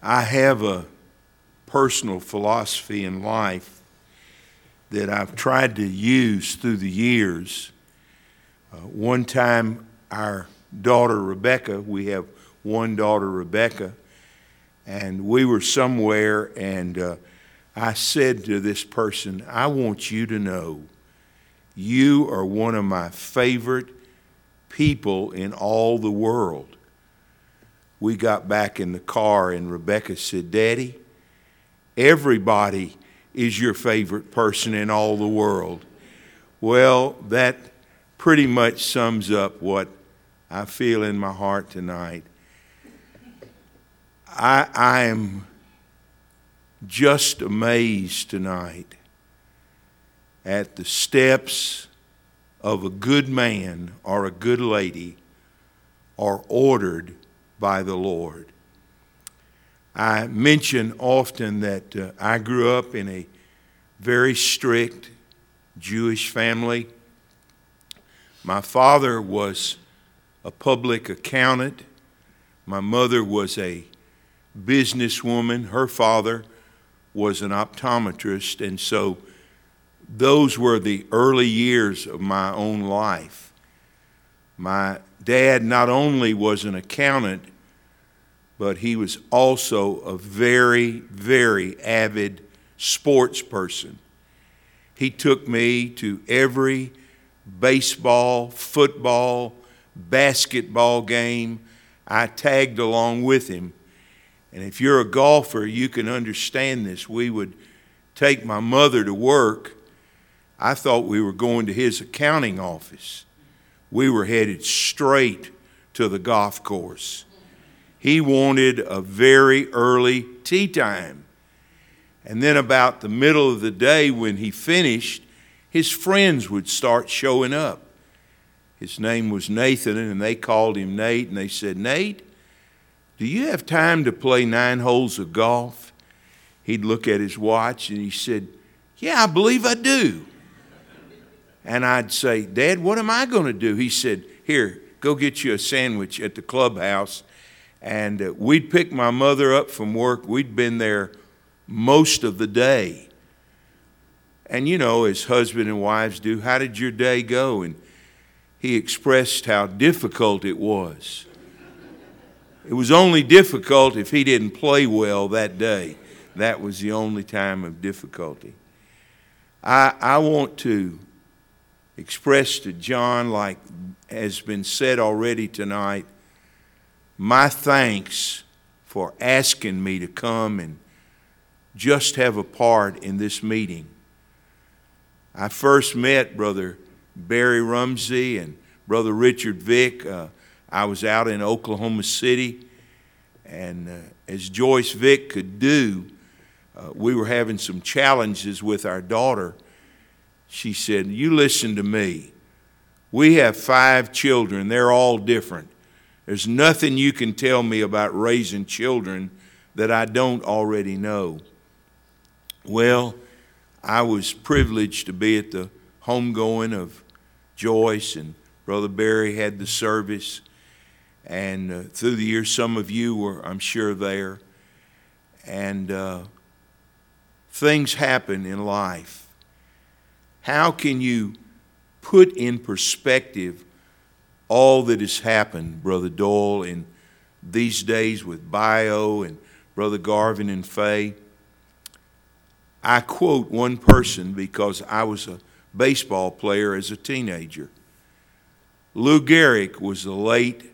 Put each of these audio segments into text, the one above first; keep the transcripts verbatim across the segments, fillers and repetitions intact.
I have a personal philosophy in life that I've tried to use through the years. Uh, one time, our daughter Rebecca, we have one daughter Rebecca, and we were somewhere, and uh, I said to this person, I want you to know you are one of my favorite people in all the world. We got back in the car, and Rebecca said, Daddy, everybody is your favorite person in all the world. Well, that pretty much sums up what I feel in my heart tonight. I, I am just amazed tonight at the steps of a good man or a good lady are ordered by the Lord. I mention often that uh, I grew up in a very strict Jewish family. My father was a public accountant. My mother was a businesswoman. Her father was an optometrist, and so those were the early years of my own life. My dad not only was an accountant, but he was also a very, very avid sports person. He took me to every baseball, football, basketball game. I tagged along with him. And if you're a golfer, you can understand this. We would take my mother to work. I thought we were going to his accounting office. We were headed straight to the golf course. He wanted a very early tee time. And then about the middle of the day when he finished, his friends would start showing up. His name was Nathan, and they called him Nate, and they said, Nate, do you have time to play nine holes of golf? He'd look at his watch, and he said, yeah, I believe I do. And I'd say, Dad, what am I going to do? He said, here, go get you a sandwich at the clubhouse. And uh, we'd pick my mother up from work. We'd been there most of the day. And you know, as husband and wives do, how did your day go? And he expressed how difficult it was. It was only difficult if he didn't play well that day. That was the only time of difficulty. I, I want to express to John, like has been said already tonight, my thanks for asking me to come and just have a part in this meeting. I first met Brother Barry Rumsey and Brother Richard Vick. Uh, I was out in Oklahoma City, and uh, as Joyce Vick could do, uh, we were having some challenges with our daughter. She said, you listen to me. We have five children. They're all different. There's nothing you can tell me about raising children that I don't already know. Well, I was privileged to be at the homegoing of Joyce, and Brother Barry had the service. And uh, through the years, some of you were, I'm sure, there. And uh, things happen in life. How can you put in perspective all that has happened, Brother Doyle, in these days with Bio and Brother Garvin and Faye? I quote one person because I was a baseball player as a teenager. Lou Gehrig was the late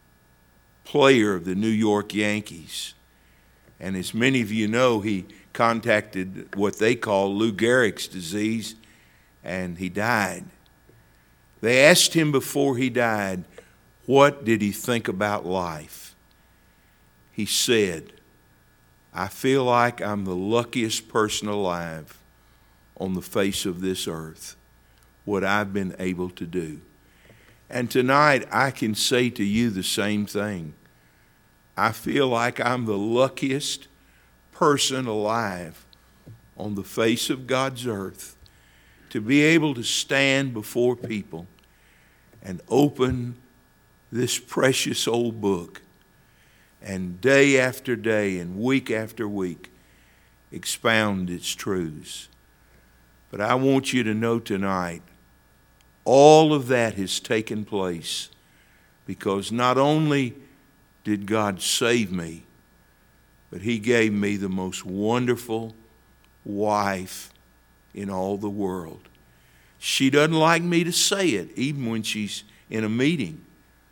player of the New York Yankees. And as many of you know, he contacted what they call Lou Gehrig's disease, and he died. They asked him before he died, what did he think about life? He said, I feel like I'm the luckiest person alive on the face of this earth, what I've been able to do. And tonight I can say to you the same thing. I feel like I'm the luckiest person alive on the face of God's earth to be able to stand before people and open this precious old book and day after day and week after week expound its truths. But I want you to know tonight, all of that has taken place because not only did God save me, but He gave me the most wonderful wife in all the world. She doesn't like me to say it, even when she's in a meeting.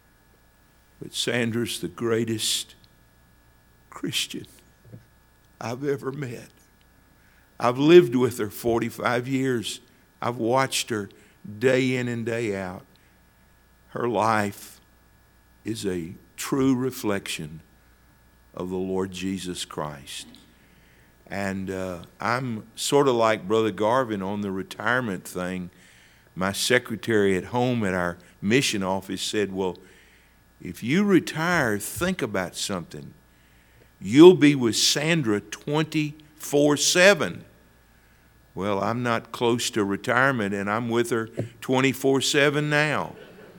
But Sandra's the greatest Christian I've ever met. I've lived with her forty-five years. I've watched her day in and day out. Her life is a true reflection of the Lord Jesus Christ. And uh, I'm sort of like Brother Garvin on the retirement thing. My secretary at home at our mission office said, well, if you retire, think about something. You'll be with Sandra twenty-four seven. Well, I'm not close to retirement, and I'm with her twenty-four seven now.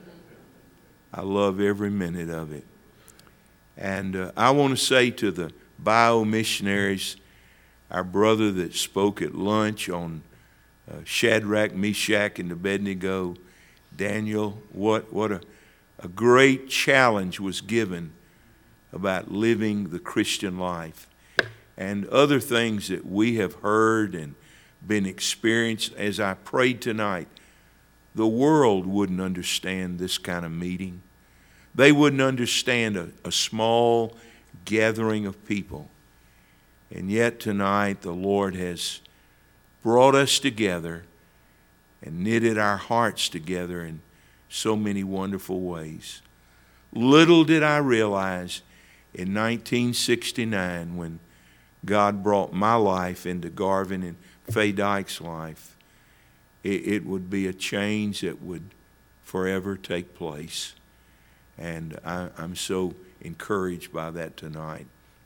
I love every minute of it. And uh, I want to say to the bio missionaries, our brother that spoke at lunch on uh, Shadrach, Meshach, and Abednego, Daniel, what, what a, a great challenge was given about living the Christian life. And other things that we have heard and been experienced. As I prayed tonight, the world wouldn't understand this kind of meeting. They wouldn't understand a, a small gathering of people. And yet tonight the Lord has brought us together and knitted our hearts together in so many wonderful ways. Little did I realize in nineteen sixty-nine, when God brought my life into Garvin and Faye Dyke's life, it, it would be a change that would forever take place. And I, I'm so encouraged by that tonight.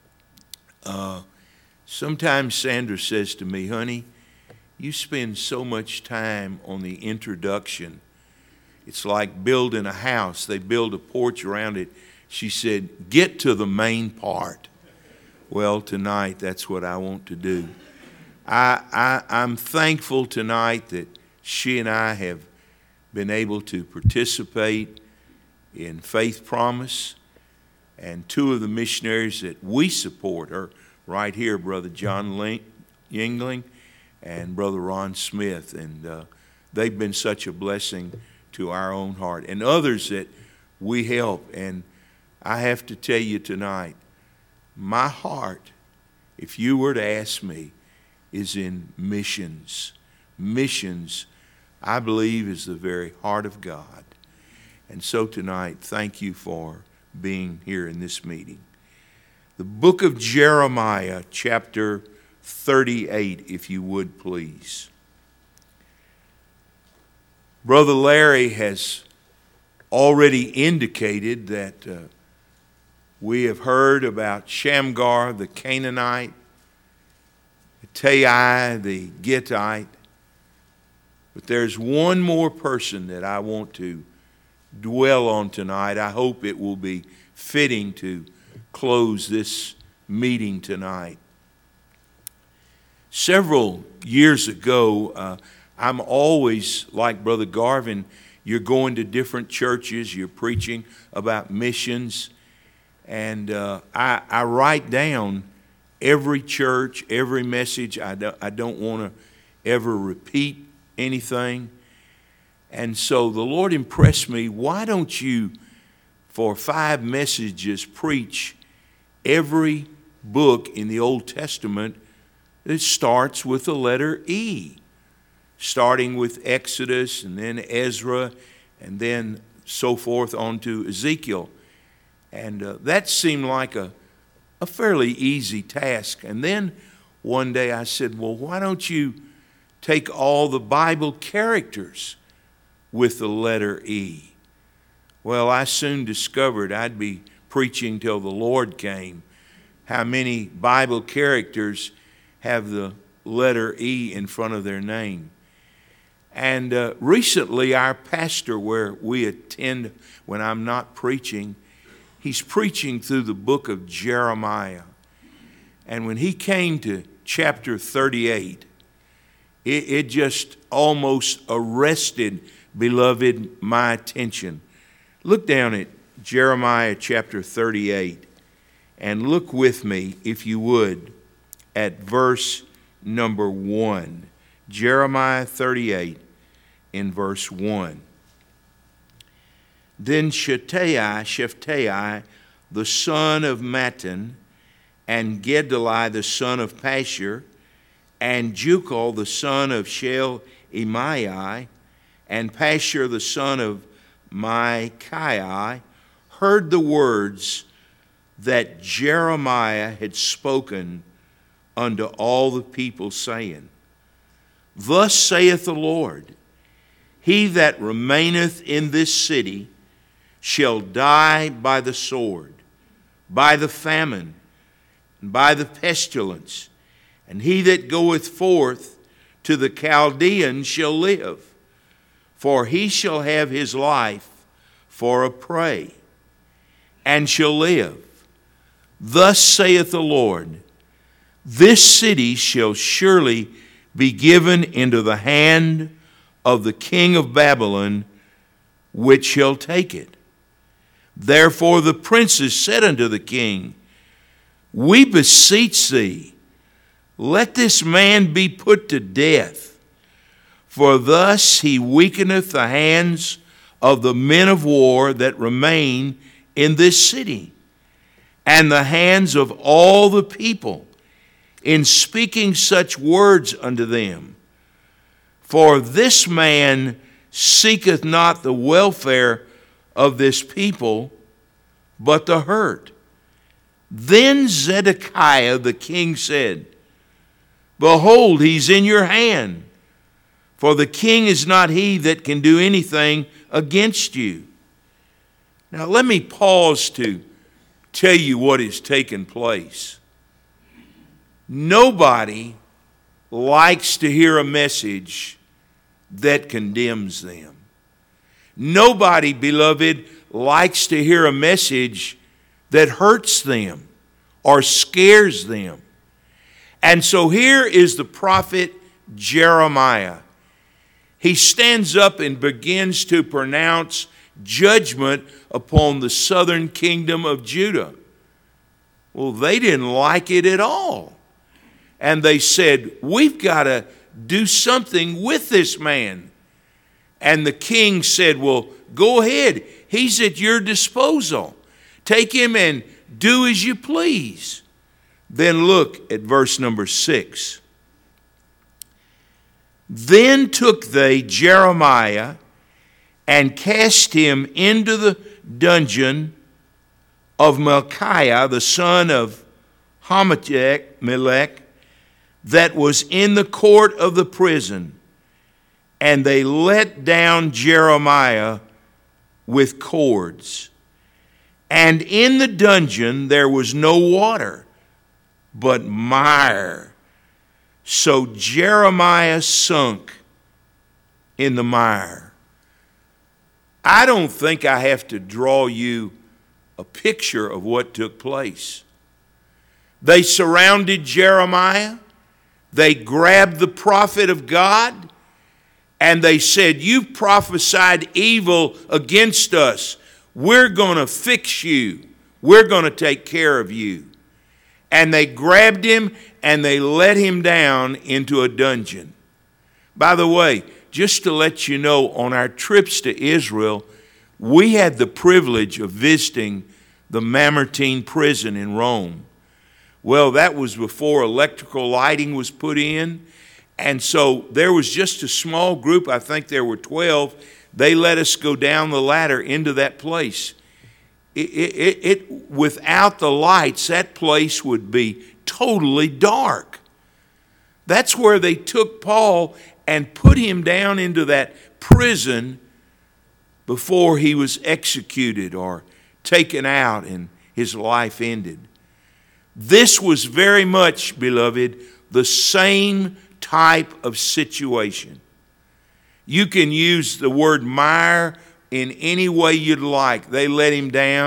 Uh, sometimes Sandra says to me, honey, you spend so much time on the introduction. It's like building a house. They build a porch around it. She said, get to the main part. Well, tonight, that's what I want to do. I, I, I'm thankful tonight that she and I have been able to participate in Faith Promise. And two of the missionaries that we support are right here, Brother John Link, Yingling and Brother Ron Smith. And uh, they've been such a blessing to our own heart. And others that we help. And I have to tell you tonight, my heart, if you were to ask me, is in missions. Missions, I believe, is the very heart of God. And so tonight, thank you for being here in this meeting. The book of Jeremiah, chapter thirty-eight, if you would please. Brother Larry has already indicated that uh, we have heard about Shamgar the Canaanite, Tai the Gittite. But there's one more person that I want to dwell on tonight. I hope it will be fitting to close this meeting tonight. Several years ago, uh, I'm always, like Brother Garvin, you're going to different churches, you're preaching about missions, and uh, I, I write down every church, every message. I don't, I don't want to ever repeat anything. And so the Lord impressed me, why don't you, for five messages, preach every book in the Old Testament that starts with the letter E, starting with Exodus and then Ezra and then so forth on to Ezekiel. And uh, that seemed like a, a fairly easy task. And then one day I said, well, why don't you take all the Bible characters with the letter E? Well, I soon discovered I'd be preaching till the Lord came. How many Bible characters have the letter E in front of their name? And uh, recently our pastor, where we attend when I'm not preaching, he's preaching through the book of Jeremiah. And when he came to chapter thirty-eight, it, it just almost arrested, beloved, my attention. Look down at Jeremiah chapter thirty-eight and look with me, if you would, at verse number one. Jeremiah thirty-eight in verse one. Then Shephatiah, Shephatiah, the son of Mattan, and Gedaliah, the son of Pashur, and Jucal, the son of Shelemaiah, and Pashur, the son of Micaiah, heard the words that Jeremiah had spoken unto all the people, saying, Thus saith the Lord, He that remaineth in this city shall die by the sword, by the famine, and by the pestilence, and he that goeth forth to the Chaldeans shall live, for he shall have his life for a prey, and shall live. Thus saith the Lord, This city shall surely be given into the hand of the king of Babylon, which shall take it. Therefore the princes said unto the king, We beseech thee, let this man be put to death, for thus he weakeneth the hands of the men of war that remain in this city, and the hands of all the people, in speaking such words unto them. For this man seeketh not the welfare of this people, but the hurt. Then Zedekiah the king said, Behold, he's in your hand, for the king is not he that can do anything against you. Now let me pause to tell you what has taken place. Nobody likes to hear a message that condemns them. Nobody, beloved, likes to hear a message that hurts them or scares them. And so here is the prophet Jeremiah. He stands up and begins to pronounce judgment upon the southern kingdom of Judah. Well, they didn't like it at all. And they said, We've got to do something with this man. And the king said, Well, go ahead. He's at your disposal. Take him and do as you please. Then look at verse number six. Then took they Jeremiah and cast him into the dungeon of Micaiah, the son of Hamelech, that was in the court of the prison. And they let down Jeremiah with cords. And in the dungeon there was no water, but mire. So Jeremiah sunk in the mire. I don't think I have to draw you a picture of what took place. They surrounded Jeremiah. They grabbed the prophet of God. And they said, You've prophesied evil against us. We're going to fix you. We're going to take care of you. And they grabbed him and they let him down into a dungeon. By the way, just to let you know, on our trips to Israel, we had the privilege of visiting the Mamertine prison in Rome. Well, that was before electrical lighting was put in. And so there was just a small group, I think there were twelve. They let us go down the ladder into that place. It, it, it, without the lights, that place would be totally dark. That's where they took Paul and put him down into that prison before he was executed or taken out and his life ended. This was very much, beloved, the same type of situation. You can use the word mire in any way you'd like. They let him down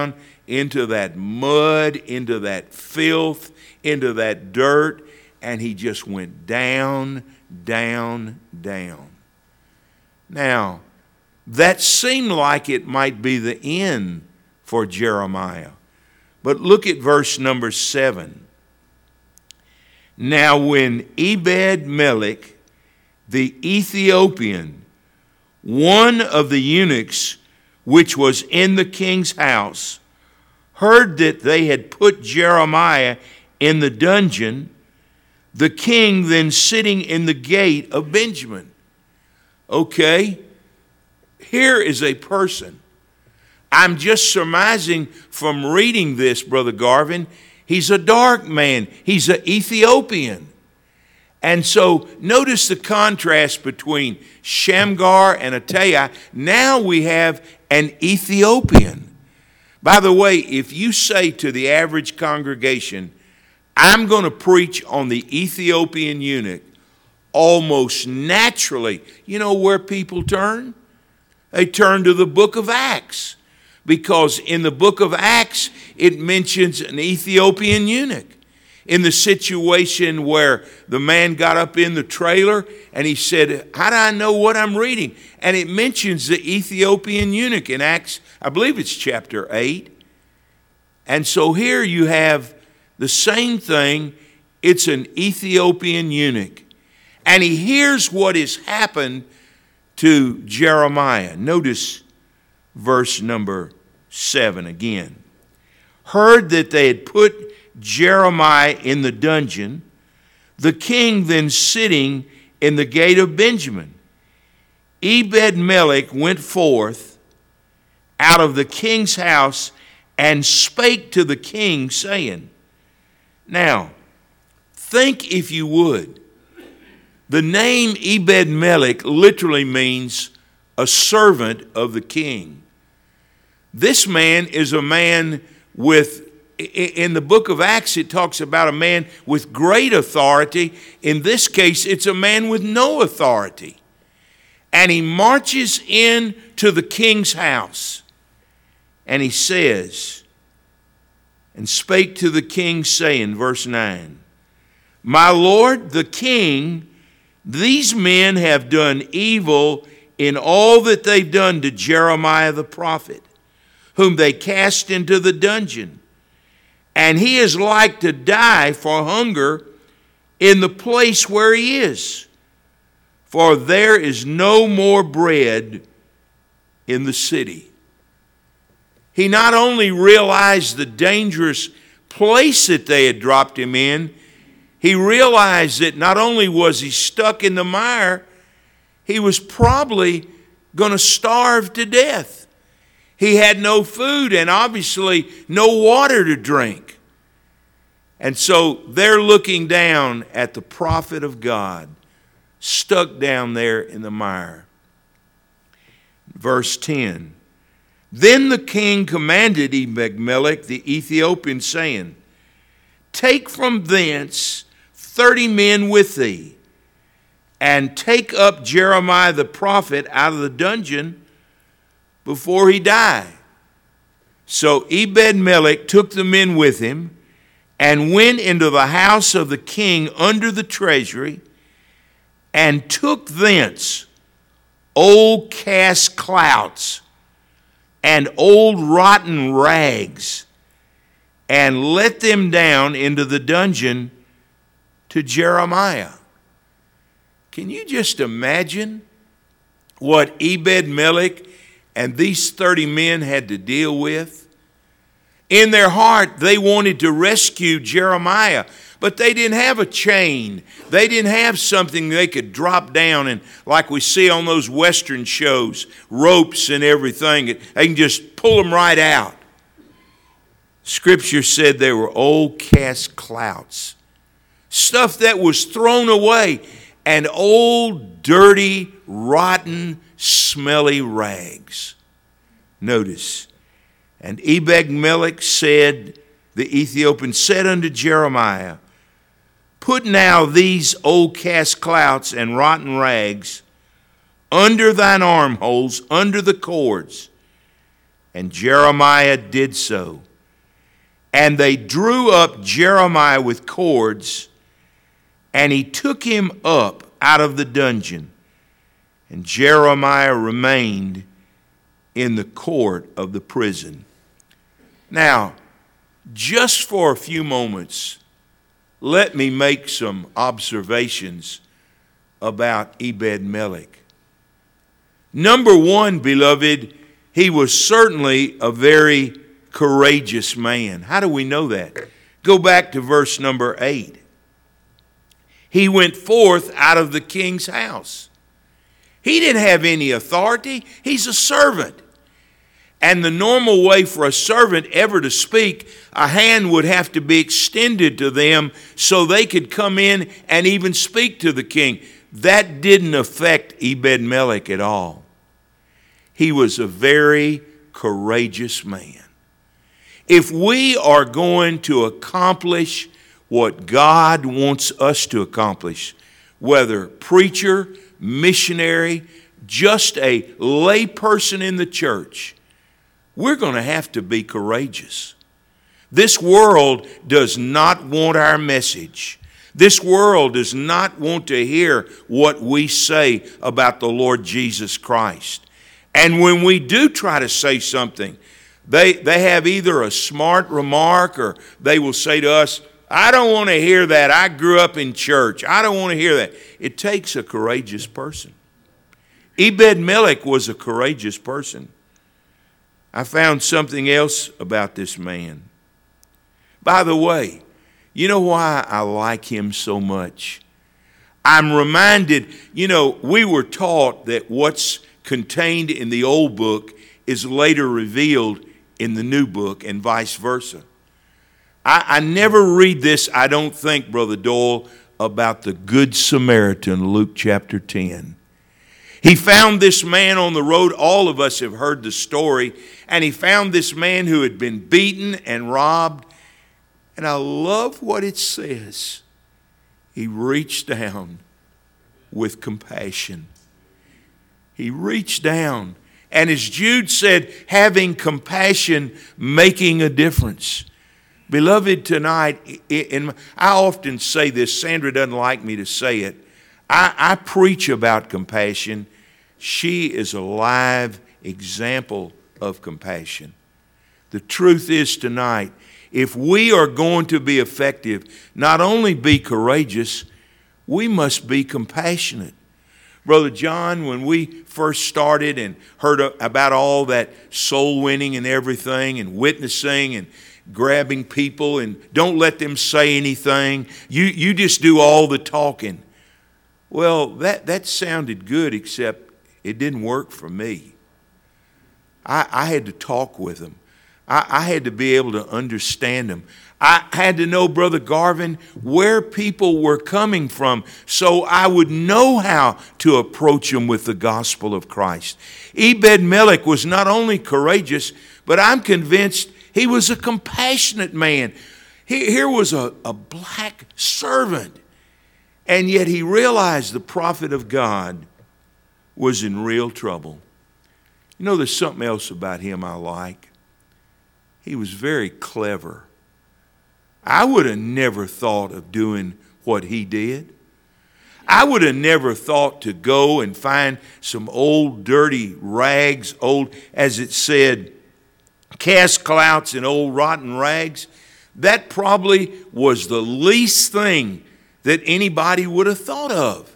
into that mud, into that filth, into that dirt, and he just went down, down, down. Now, that seemed like it might be the end for Jeremiah. But look at verse number seven. Now when Ebed-Melech, the Ethiopian, one of the eunuchs which was in the king's house, heard that they had put Jeremiah in the dungeon, the king then sitting in the gate of Benjamin. Okay, here is a person. I'm just surmising from reading this, Brother Garvin. He's a dark man. He's an Ethiopian. And so notice the contrast between Shamgar and Attai. Now we have an Ethiopian. By the way, if you say to the average congregation, I'm going to preach on the Ethiopian eunuch, almost naturally, you know where people turn? They turn to the book of Acts. Because in the book of Acts, it mentions an Ethiopian eunuch. In the situation where the man got up in the trailer and he said, how do I know what I'm reading? And it mentions the Ethiopian eunuch in Acts, I believe it's chapter eight. And so here you have the same thing. It's an Ethiopian eunuch. And he hears what has happened to Jeremiah. Notice verse number seven again. Heard that they had put Jeremiah in the dungeon, the king then sitting in the gate of Benjamin. Ebed-Melech went forth out of the king's house and spake to the king, saying, now, think if you would. The name Ebed-Melech literally means a servant of the king. This man is a man with, in the book of Acts, it talks about a man with great authority. In this case, it's a man with no authority. And he marches in to the king's house. And he says, and spake to the king, saying, verse nine, my lord the king, these men have done evil in all that they've done to Jeremiah the prophet, whom they cast into the dungeon. And he is like to die for hunger in the place where he is. For there is no more bread in the city. He not only realized the dangerous place that they had dropped him in, he realized that not only was he stuck in the mire, he was probably going to starve to death. He had no food and obviously no water to drink. And so they're looking down at the prophet of God, stuck down there in the mire. Verse ten, then the king commanded Ebed-Melech the Ethiopian, saying, take from thence thirty men with thee, and take up Jeremiah the prophet out of the dungeon before he die. So Ebed-Melech took the men with him, and went into the house of the king under the treasury, and took thence old cast clouts and old rotten rags, and let them down into the dungeon to Jeremiah. Can you just imagine what Ebed-Melech and these thirty men had to deal with? In their heart, they wanted to rescue Jeremiah, but they didn't have a chain. They didn't have something they could drop down and, like we see on those Western shows, ropes and everything. They can just pull them right out. Scripture said they were old cast clouts, stuff that was thrown away, and old, dirty, rotten, smelly rags. Notice, and Ebed-Melech said, the Ethiopian said unto Jeremiah, put now these old cast clouts and rotten rags under thine armholes, under the cords. And Jeremiah did so. And they drew up Jeremiah with cords, and he took him up out of the dungeon. And Jeremiah remained in the court of the prison. Now, just for a few moments, let me make some observations about Ebed-Melech. Number one, beloved, he was certainly a very courageous man. How do we know that? Go back to verse number eight. He went forth out of the king's house. He didn't have any authority. He's a servant. And the normal way for a servant ever to speak, a hand would have to be extended to them so they could come in and even speak to the king. That didn't affect Ebed-Melech at all. He was a very courageous man. If we are going to accomplish what God wants us to accomplish, whether preacher, missionary, just a lay person in the church, we're going to have to be courageous. This world does not want our message. This world does not want to hear what we say about the Lord Jesus Christ. And when we do try to say something, they, they have either a smart remark or they will say to us, I don't want to hear that. I grew up in church. I don't want to hear that. It takes a courageous person. Ebed-Melech was a courageous person. I found something else about this man. By the way, you know why I like him so much? I'm reminded, you know, we were taught that what's contained in the old book is later revealed in the new book and vice versa. I, I never read this, I don't think, Brother Doyle, about the Good Samaritan, Luke chapter ten. He found this man on the road. All of us have heard the story. And he found this man who had been beaten and robbed. And I love what it says. He reached down with compassion. He reached down. And as Jude said, having compassion, making a difference. Beloved, tonight, and I often say this, Sandra doesn't like me to say it, I, I preach about compassion. She is a live example of compassion. The truth is tonight, if we are going to be effective, not only be courageous, we must be compassionate. Brother John, when we first started and heard about all that soul winning and everything and witnessing and grabbing people and don't let them say anything, you, you just do all the talking. Well, that, that sounded good, except it didn't work for me. I, I had to talk with them. I, I had to be able to understand them. I had to know, Brother Garvin, where people were coming from so I would know how to approach them with the gospel of Christ. Ebed-Melech was not only courageous, but I'm convinced he was a compassionate man. He, here was a, a black servant. And yet he realized the prophet of God was in real trouble. You know, there's something else about him I like. He was very clever. I would have never thought of doing what he did. I would have never thought to go and find some old dirty rags, old, as it said, cast clouts and old rotten rags. That probably was the least thing that anybody would have thought of.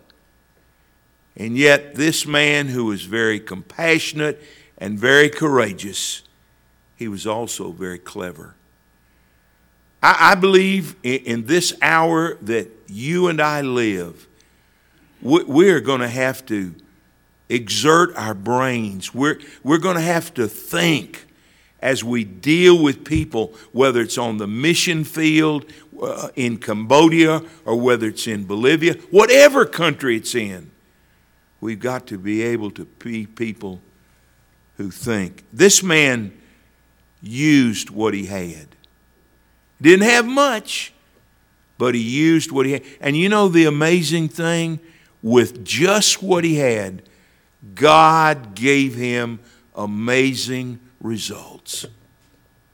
And yet this man who was very compassionate and very courageous, he was also very clever. I, I believe in, in this hour that you and I live, we, we're going to have to exert our brains. We're, we're going to have to think as we deal with people, whether it's on the mission field, uh, in Cambodia, or whether it's in Bolivia, whatever country it's in, we've got to be able to be people who think. This man used what he had. Didn't have much, but he used what he had. And you know the amazing thing? With just what he had, God gave him amazing results.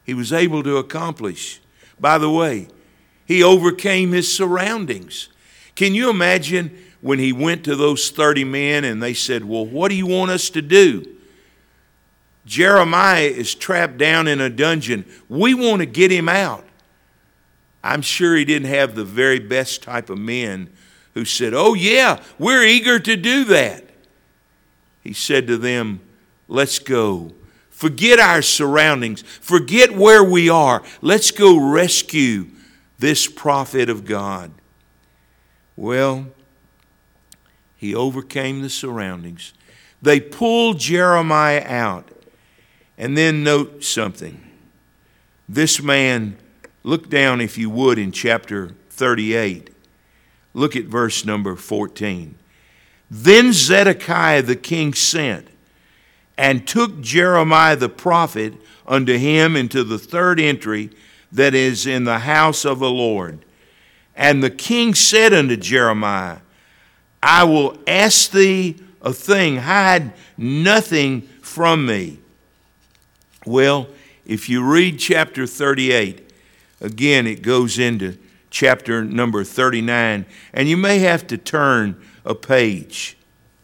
he was able to accomplish. By the way, he overcame his surroundings. Can you imagine when he went to those thirty men and they said, well, what do you want us to do? Jeremiah is trapped down in a dungeon. We want to get him out. I'm sure he didn't have the very best type of men who said, oh yeah, we're eager to do that. He said to them, let's go. Forget our surroundings. Forget where we are. Let's go rescue this prophet of God. Well, he overcame the surroundings. They pulled Jeremiah out. And then note something. This man, look down if you would in chapter thirty-eight. Look at verse number fourteen. Then Zedekiah the king sent and took Jeremiah the prophet unto him into the third entry that is in the house of the Lord. And the king said unto Jeremiah, I will ask thee a thing, hide nothing from me. Well, if you read chapter thirty-eight, again it goes into chapter number thirty-nine, and you may have to turn a page.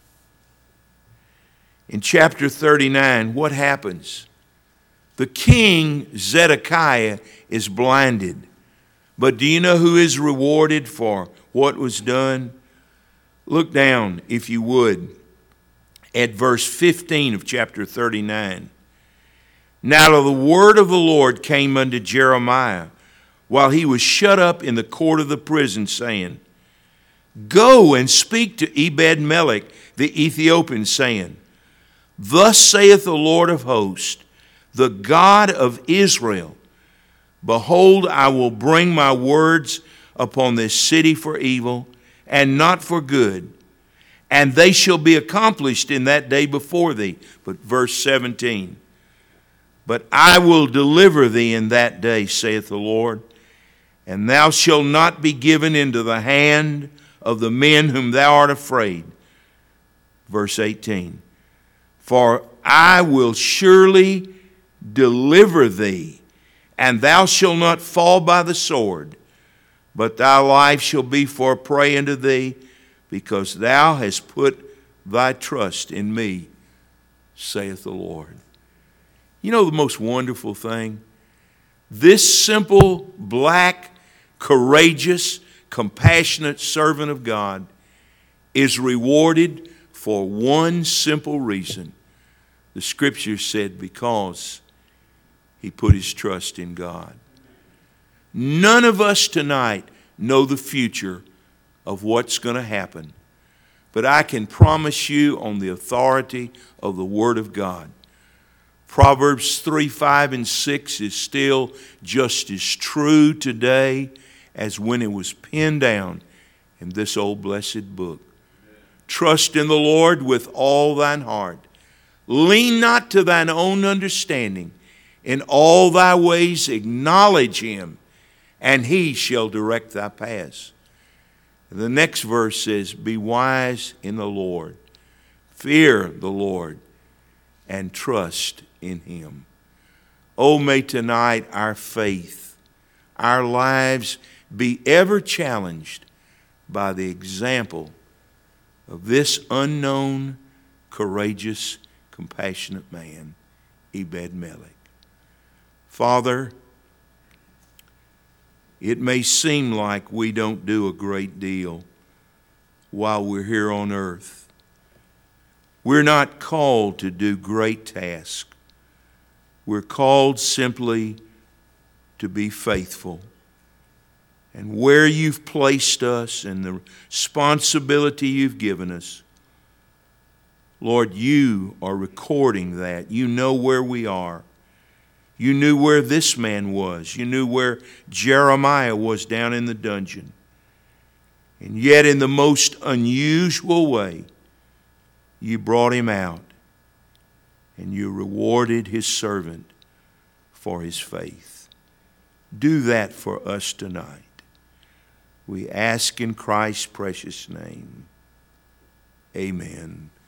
In chapter thirty-nine, what happens? The king, Zedekiah, is blinded. But do you know who is rewarded for what was done? Look down, if you would, at verse fifteen of chapter thirty-nine. Now the word of the Lord came unto Jeremiah while he was shut up in the court of the prison, saying, Go and speak to Ebed-melech the Ethiopian, saying, Thus saith the Lord of hosts, the God of Israel, Behold, I will bring my words upon this city for evil, and not for good, and they shall be accomplished in that day before thee. But verse seventeen, But I will deliver thee in that day, saith the Lord, and thou shalt not be given into the hand of the men whom thou art afraid. Verse eighteen, For I will surely deliver thee, and thou shalt not fall by the sword, but thy life shall be for a prey unto thee, because thou hast put thy trust in me, saith the Lord. You know the most wonderful thing? This simple, black, courageous, compassionate servant of God is rewarded for one simple reason. The scripture said, because he put his trust in God. None of us tonight know the future of what's going to happen. But I can promise you on the authority of the Word of God, Proverbs three, five, and six is still just as true today as when it was penned down in this old blessed book. Trust in the Lord with all thine heart. Lean not to thine own understanding. In all thy ways acknowledge him, and he shall direct thy paths. The next verse says, Be wise in the Lord. Fear the Lord and trust in him. Oh, may tonight our faith, our lives be ever challenged by the example of this unknown, courageous, compassionate man, Ebed-melech. Father, it may seem like we don't do a great deal while we're here on earth. We're not called to do great tasks. We're called simply to be faithful. And where you've placed us and the responsibility you've given us, Lord, you are recording that. You know where we are. You knew where this man was. You knew where Jeremiah was down in the dungeon. And yet in the most unusual way, you brought him out and you rewarded his servant for his faith. Do that for us tonight. We ask in Christ's precious name. Amen.